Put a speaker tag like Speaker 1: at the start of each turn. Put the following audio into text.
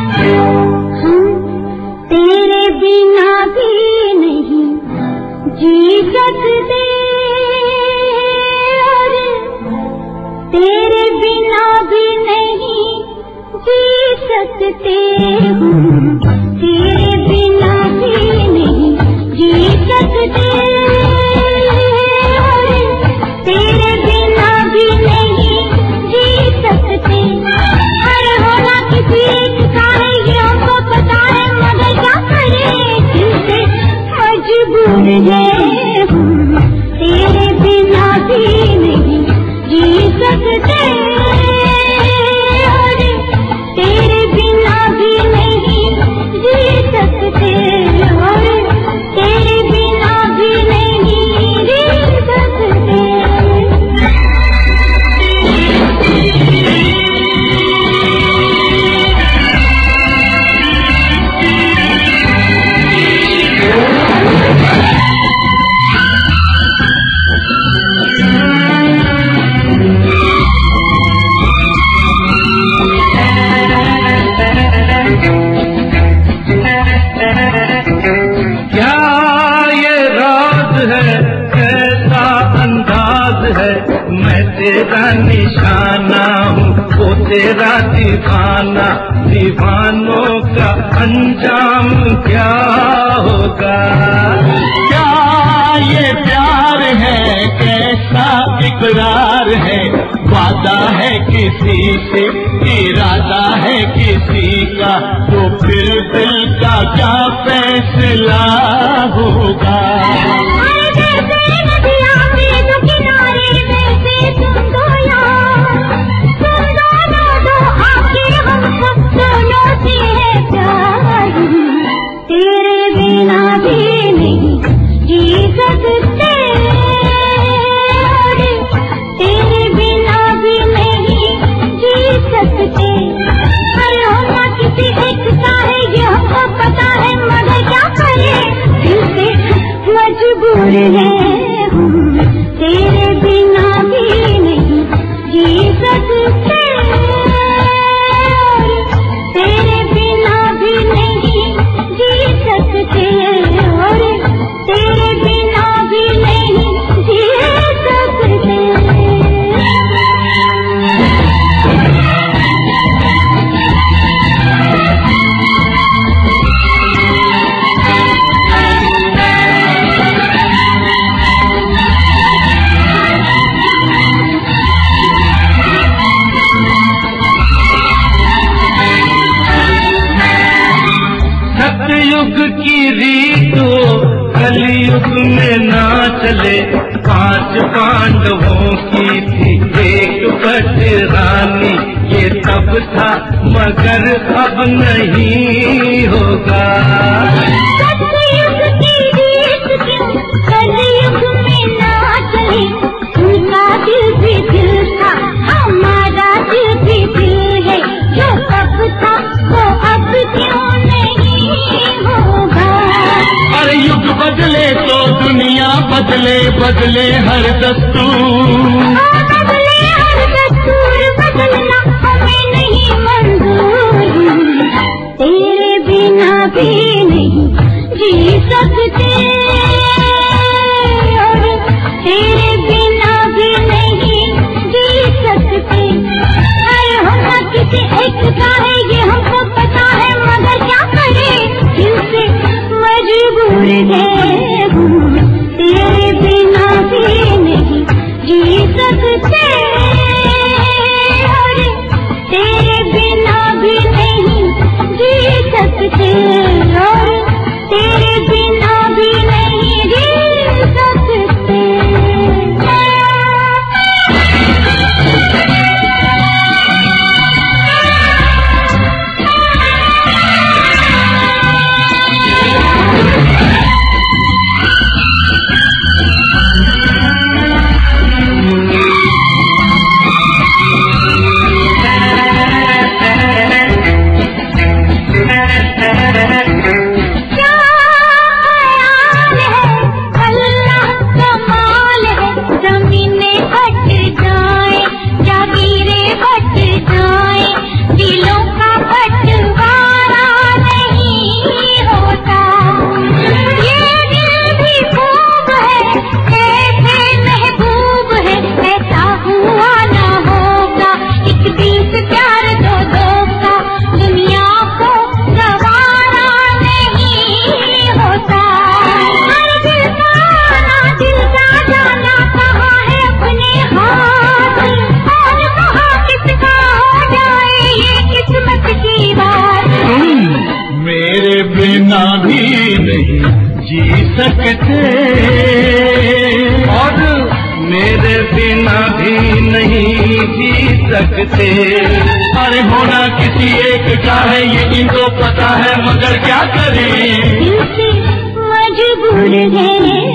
Speaker 1: तेरे बिना भी नहीं जी सकते, और तेरे बिना भी नहीं जी सकते हम, तेरे बिना भी नहीं जी सकते, और तेरे बिना भी नहीं जी सकते। हर होना किसी एक का है ये हमको पता है, मगर क्या करें दिल से मजबूर है हम, तेरे बिना भी नहीं जी सकते, और तेरे बिना भी नहीं जी सकते, और तेरे बिना भी नहीं जी सकते।
Speaker 2: क्या ये राज है, कैसा अंदाज है, मैं तेरा निशाना हूँ, वो तेरा दीवाना, दीवानों का अंजाम क्या होगा। क्या ये प्यार है, कैसा इकरार है, वादा है किसी से, इरादा है किसी का, तो फिर दिल का क्या फैसला होगा।
Speaker 1: तेरे बिना भी नहीं जी सकते, तेरे बिना भी नहीं जी सकते। हर होना किसी एक का है ये हमको पता है, मगर क्या करें दिल से मजबूर है हम, तेरे बिना भी नहीं जी सकते, तेरे बिना भी नहीं जी सकते, और तेरे बिना भी नहीं जी सकते।
Speaker 2: सतयुग की रीत कलयुग में ना चले, 5 पांडवों की थी एक बट रानी, ये तब था मगर अब नहीं होगा।
Speaker 1: सतयुग की रीत क्यों कलयुग में ना चली, उनका दिल भी दिल था, हमारा दिल भी दिल है, जो तब था वो अब क्यों नहीं होगा।
Speaker 2: अरे युग बदले तो दुनिया बदले, बदले हर दस्तूर,
Speaker 1: बदले हर दस्तूर, बदलना हमें नहीं मंजूर, तेरे बिना भी नहीं जी सकते, और तेरे बिना भी नहीं जी सकते। हर होना किसी एक का है ये हमको पता है, मगर क्या करें दिल से मजबूर है हम, तेरे बिना भी नहीं जी
Speaker 2: सकते और मेरे बिना भी नहीं जी सकते। अरे होना किसी एक का है ये इनको पता है, मगर क्या करें,
Speaker 1: दिल से मजबूर है